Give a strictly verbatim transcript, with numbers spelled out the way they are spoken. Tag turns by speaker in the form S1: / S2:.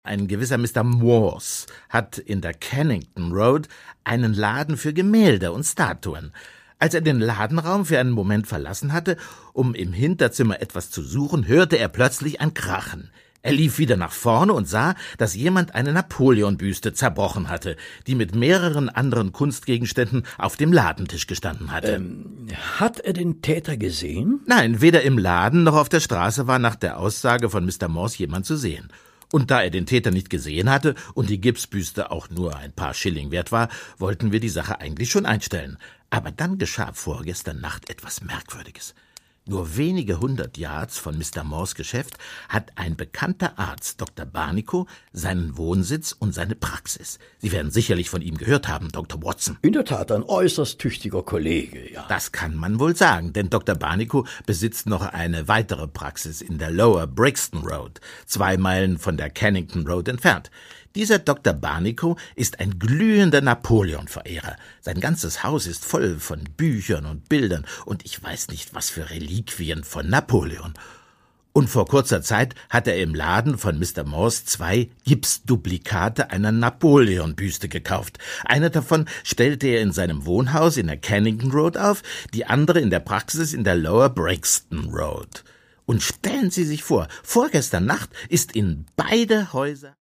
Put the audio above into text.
S1: Ein gewisser Mister Morse hat in der Kennington Road einen Laden für Gemälde und Statuen. Als er den Ladenraum für einen Moment verlassen hatte, um im Hinterzimmer etwas zu suchen, hörte er plötzlich ein Krachen. Er lief wieder nach vorne und sah, dass jemand eine Napoleon-Büste zerbrochen hatte, die mit mehreren anderen Kunstgegenständen auf dem Ladentisch gestanden hatte.
S2: Ähm, hat er den Täter gesehen?
S1: Nein, weder im Laden noch auf der Straße war nach der Aussage von Mister Morse jemand zu sehen. Und da er den Täter nicht gesehen hatte und die Gipsbüste auch nur ein paar Schilling wert war, wollten wir die Sache eigentlich schon einstellen. Aber dann geschah vorgestern Nacht etwas Merkwürdiges. Nur wenige hundert Yards von Mister Morse Geschäft hat ein bekannter Arzt, Doktor Barnico, seinen Wohnsitz und seine Praxis. Sie werden sicherlich von ihm gehört haben, Doktor Watson.
S2: In der Tat ein äußerst tüchtiger Kollege, ja.
S1: Das kann man wohl sagen, denn Doktor Barnico besitzt noch eine weitere Praxis in der Lower Brixton Road, zwei Meilen von der Kennington Road entfernt. Dieser Doktor Barnico ist ein glühender Napoleon-Verehrer. Sein ganzes Haus ist voll von Büchern und Bildern und ich weiß nicht, was für Reliquien von Napoleon. Und vor kurzer Zeit hat er im Laden von Mister Morse zwei Gipsduplikate einer Napoleon-Büste gekauft. Eine davon stellte er in seinem Wohnhaus in der Kennington Road auf, die andere in der Praxis in der Lower Brixton Road. Und stellen Sie sich vor, vorgestern Nacht ist in beide Häuser